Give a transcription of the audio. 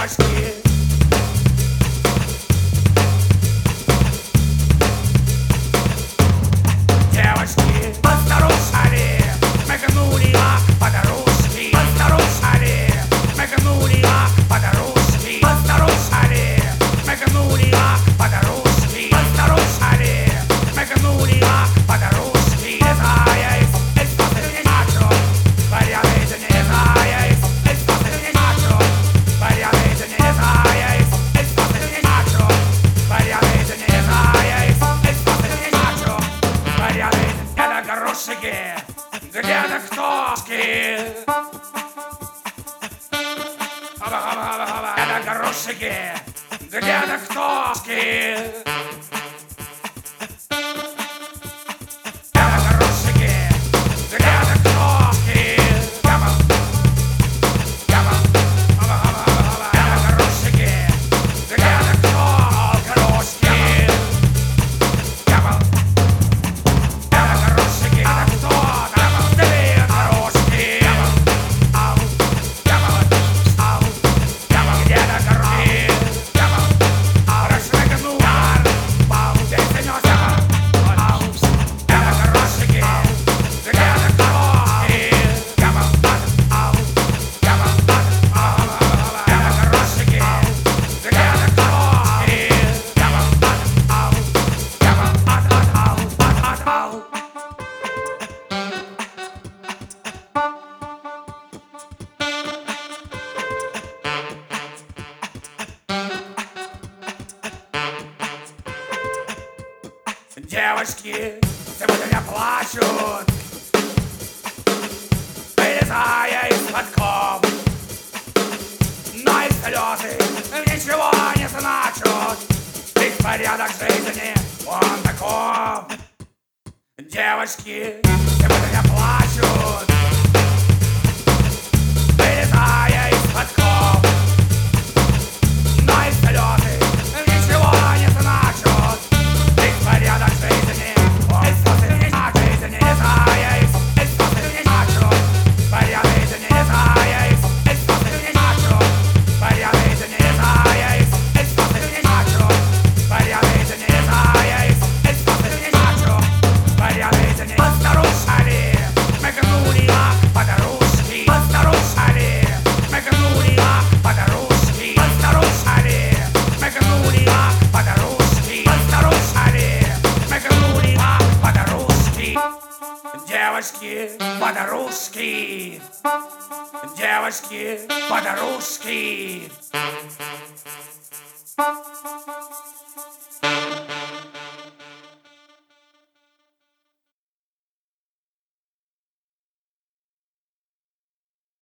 Девочки, девочки, постарушали, мигнули по-дорожке, постарушали, мигнули по-дорожке, постарушали, мигнули по-дорожке, постарушали, мигнули по-дорожке. Заяц, исполнительный мачо, порядочный заяц, исполнительный мачо, порядочный заяц, исполнительный мачо, порядочный заяц, исполнительный мачо, порядочный. Это горошики, где-то ктошки. Это горошики, где-то ктошки. Девочки сегодня плачут, вылезая из подков, но и слезы ничего не значат, ведь порядок жизни он таков. Девочки сегодня плачут, вылезая из подков, но и слезы ничего не значат, ведь порядок жизни он способен жизни заяц, способен мачо, порядок жизни заяц, способен мачо, порядок жизни заяц, способен мачо, порядок жизни заяц, способен мачо, порядок жизни. Постарушали, мигнули по-дорожке, постарушали, мигнули по-дорожке, постарушали, мигнули по-дорожке, постарушали, мигнули по-дорожке. Девочки по-дорожке, девочки по-дорожке.